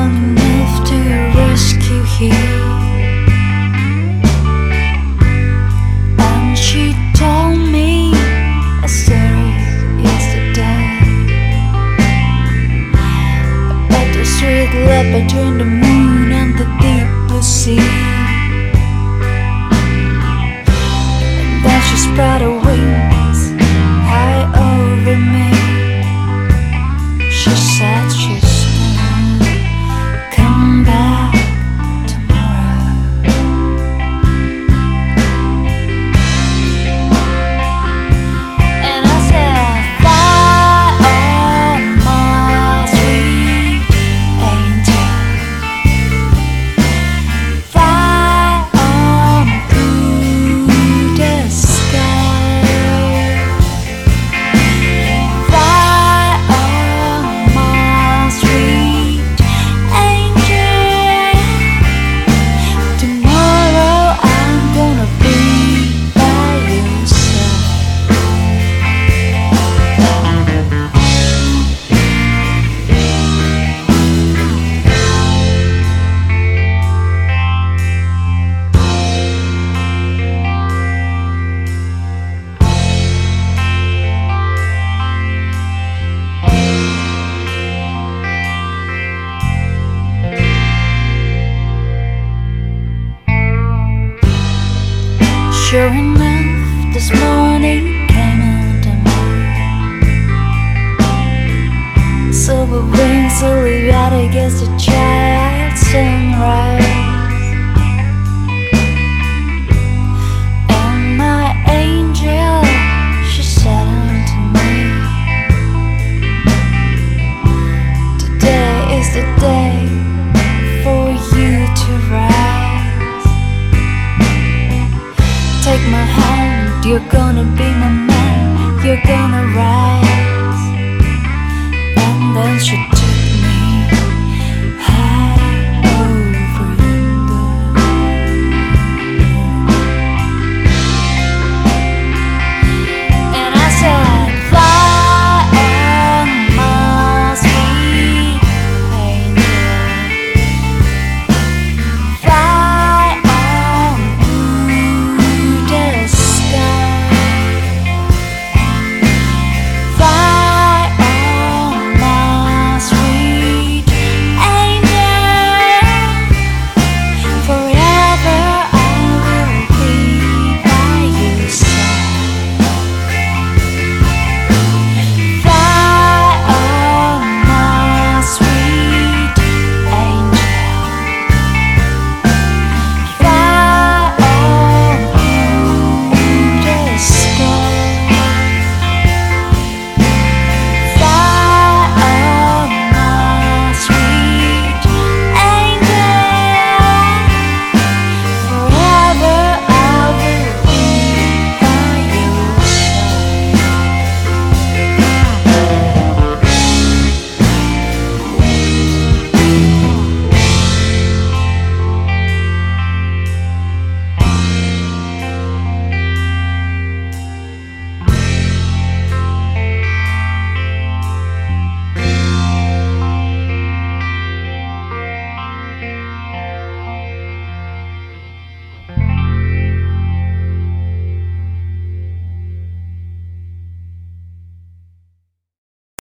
strong enough to rescue here. And she told me a story yesterday about the street led between the moon and the deep blue sea. And then she spread her wings high over me. She said she's gonna come back tomorrow. And I said, fly on my sweet angel, fly on through the sky, fly on my sweet angel. Tomorrow I'm gonna be by your side. Sure enough, this morning came into me. Silver wings silhouette against the child.